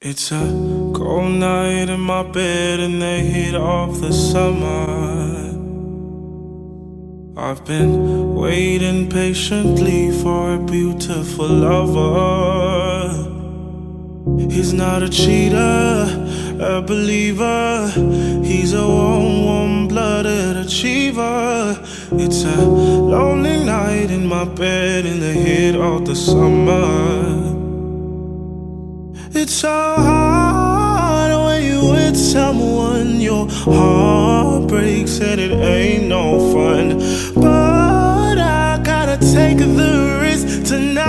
It's a cold night in my bed and the heat of the summer. I've been waiting patiently for a beautiful lover. He's not a cheater, a believer. He's a warm-blooded achiever. It's a lonely night in my bed in the heat of the summer. It's so hard when you with someone, your heart breaks and it ain't no fun. But I gotta take the risk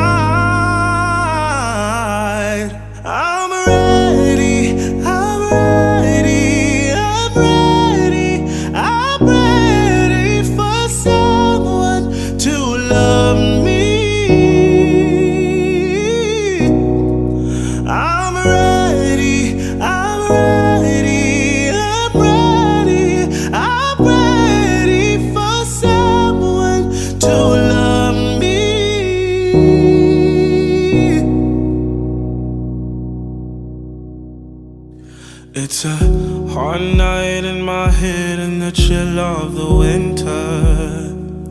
tonight. I'm ready, I'm ready, I'm ready, I'm ready for someone to love me. I'm ready, I'm ready, I'm ready, I'm ready for someone to love me. It's a hard night in my head in the chill of the winter.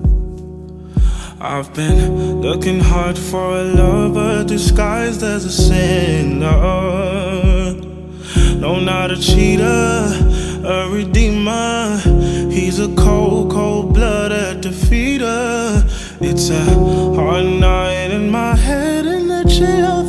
I've been looking hard for a lover disguised as a sinner. No, not a cheater, a redeemer. He's a cold, cold-blooded defeater. It's a hard night in my head in the chill